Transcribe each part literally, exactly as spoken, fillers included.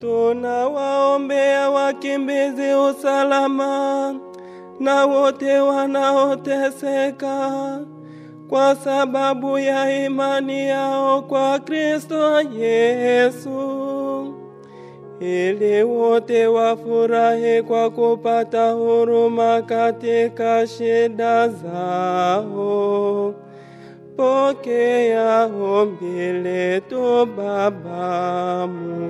Tunawaombea wakimbizi usalama na wote wanaoteseka kwa sababu ya imani yao kwa Kristo Yesu, ili wote wafurahi kwa kupata huruma katika shida zao. Pokea ombi letu Baba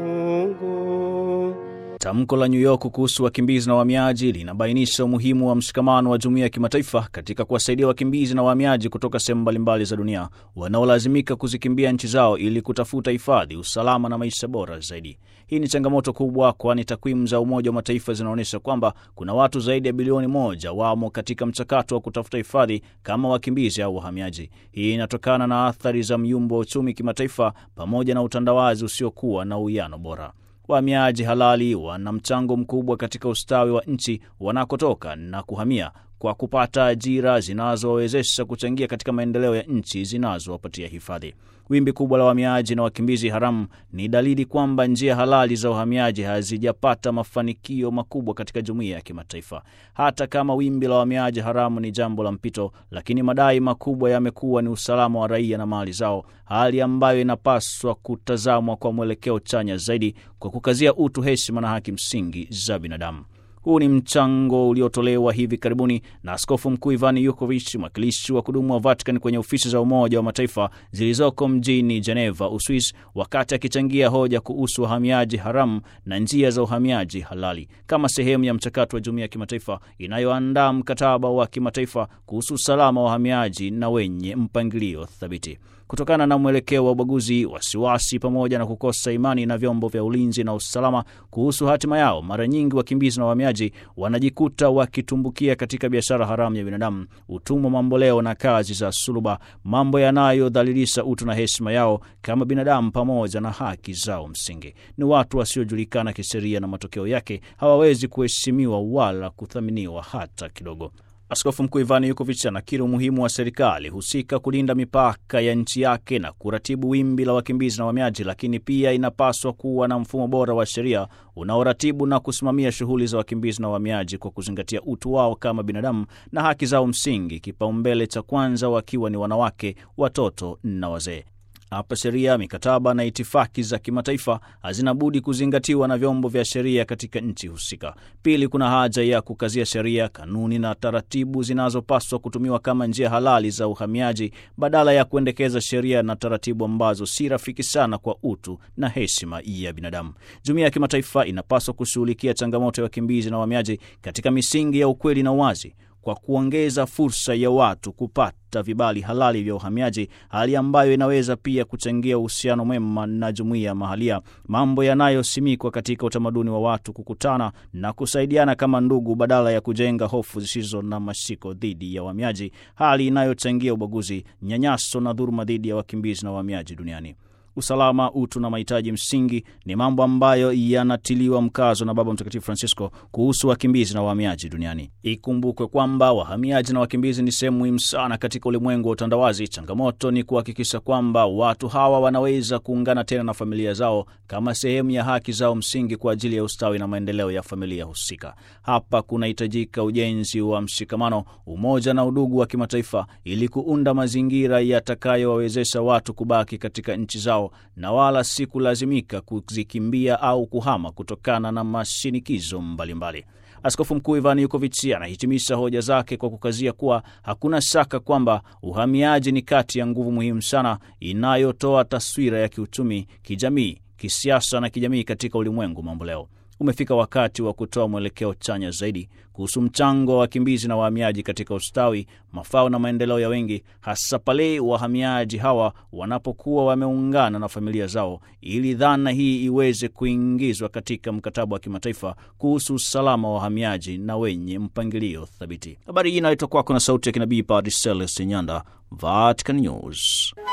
Mungu. Tamko la New York kuhusu wakimbizi na wahamiaji linabainisha umuhimu wa mshikamano wa jumuiya ya kimataifa katika kuwasaidia wakimbizi na wahamiaji kutoka sehemu mbalimbali za dunia wanaolazimika kuzikimbia nchi zao ili kutafuta hifadhi, usalama na maisha bora zaidi. Hii ni changamoto kubwa, kwani takwimu za Umoja wa Mataifa zinaonyesha kwamba kuna watu zaidi ya bilioni moja wamo katika mchakato wa kutafuta hifadhi kama wakimbizi au wahamiaji. Hii inatokana na athari za myumbo wa uchumi kimataifa pamoja na utandawazi usiokuwa na uwiano bora. Wahamiaji halali wana mchango mkubwa katika ustawi wa nchi wanakotoka na kuhamia kwa kupata ajira zinazowezesha kuchangia katika maendeleo ya nchi zinazowapatia hifadhi. Wimbi kubwa la wahamiaji na wakimbizi haramu ni dalili kwamba njia halali za uhamiaji hazijapata mafanikio makubwa katika jumuiya ya kimataifa. Hata kama wimbi la wahamiaji haramu ni jambo la mpito, lakini madai makubwa yamekuwa ni usalama wa raia na mali zao, hali ambayo inapaswa kutazamwa kwa mwelekeo chanya zaidi kwa kukazia utu, heshima na haki msingi za binadamu. Huu ni mchango uliotolewa hivi karibuni na Askofu Mkuu Ivan Yukovic, mwakilishi wa kudumu wa Vatican kwenye ofisi za Umoja wa Mataifa zilizoko mjini Geneva, Uswisi, wakati akichangia hoja kuhusu wahamiaji haramu na njia za uhamiaji halali kama sehemu ya mchakato wa jumuiya ya kimataifa inayoandaa mkataba wa kimataifa kuhusu usalama wa wahamiaji na wenye mpangilio thabiti. Kutokana na mwelekeo wa ubaguzi, wasiwasi pamoja na kukosa imani na vyombo vya ulinzi na usalama kuhusu hatima yao, mara nyingi wakimbizi na wahamiaji wanajikuta wakitumbukia katika biashara haramu ya binadamu, utumwa mamboleo na kazi za suluba, mambo yanayodhalilisha utu na heshima yao kama binadamu pamoja na haki zao msingi. Ni watu wasiojulikana kisheria na matokeo yake hawawezi kuheshimiwa wala kuthaminiwa hata kidogo. Askofu Mkuu Ivan Yukovic anakiri umuhimu wa serikali husika kulinda mipaka ya nchi yake na kuratibu wimbi la wakimbizi na wahamiaji, lakini pia inapaswa kuwa na mfumo bora wa sheria unaoratibu na kusimamia shughuli za wakimbizi na wahamiaji kwa kuzingatia utu wao kama binadamu na haki zao msingi, kipaumbele cha kwanza wakiwa ni wanawake, watoto na wazee. Hapa sheria, mikataba na itifaki za kimataifa hazina budi kuzingatiwa na vyombo vya sheria katika nchi husika. Pili, kuna haja ya kukazia sheria, kanuni na taratibu zinazopaswa kutumiwa kama njia halali za uhamiaji badala ya kuendekeza sheria na taratibu ambazo si rafiki sana kwa utu na heshima ya binadamu. Jumuiya ya kimataifa inapaswa kushughulikia changamoto ya wakimbizi na wahamiaji katika misingi ya ukweli na uwazi, kwa kuongeza fursa ya watu kupata vibali halali vya uhamiaji, hali ambayo inaweza pia kuchangia uhusiano mwema na jumuiya mahalia, mambo yanayosimikwa katika utamaduni wa watu kukutana na kusaidiana kama ndugu badala ya kujenga hofu zisizo na mashiko dhidi ya wahamiaji, hali inayochangia ubaguzi, nyanyaso na dhuluma dhidi ya wakimbizi na wahamiaji duniani. Usalama, utu na mahitaji msingi ni mambo ambayo yanatiliwa mkazo na Baba Mtakatifu Francisco kuhusu wakimbizi na wahamiaji duniani. Ikumbukwe kwamba wahamiaji na wakimbizi ni sehemu muhimu sana katika ulimwengu wa utandawazi. Changamoto ni kuhakikisha kwamba watu hawa wanaweza kuungana tena na familia zao kama sehemu ya haki zao msingi kwa ajili ya ustawi na maendeleo ya familia husika. Hapa kunahitajika ujenzi wa mshikamano, umoja na udugu wa kimataifa ili kuunda mazingira yatakayowawezesha watu kubaki katika nchi zao na wala si kulazimika kuzikimbia au kuhama kutokana na mashinikizo mbalimbali. Askofu Mkuu Ivan Yukovic anahitimisha hoja zake kwa kukazia kuwa hakuna shaka kwamba uhamiaji ni kati ya nguvu muhimu sana inayotoa taswira ya kiuchumi, kijamii, kisiasa na kijamii katika ulimwengu mamboleo. Umefika wakati wa kutoa mwelekeo chanya zaidi kuhusu mchango wa wakimbizi na wahamiaji katika ustawi, mafao na maendeleo ya wengi, hasa pale wahamiaji hawa wanapokuwa wameungana na familia zao, ili dhana hii iweze kuingizwa katika mkataba wa kimataifa kuhusu usalama wa wahamiaji na wenye mpangilio thabiti. Habari hii inaletwa kwako na sauti ya kinabii Padre Celeste Nyanda, Vatican News.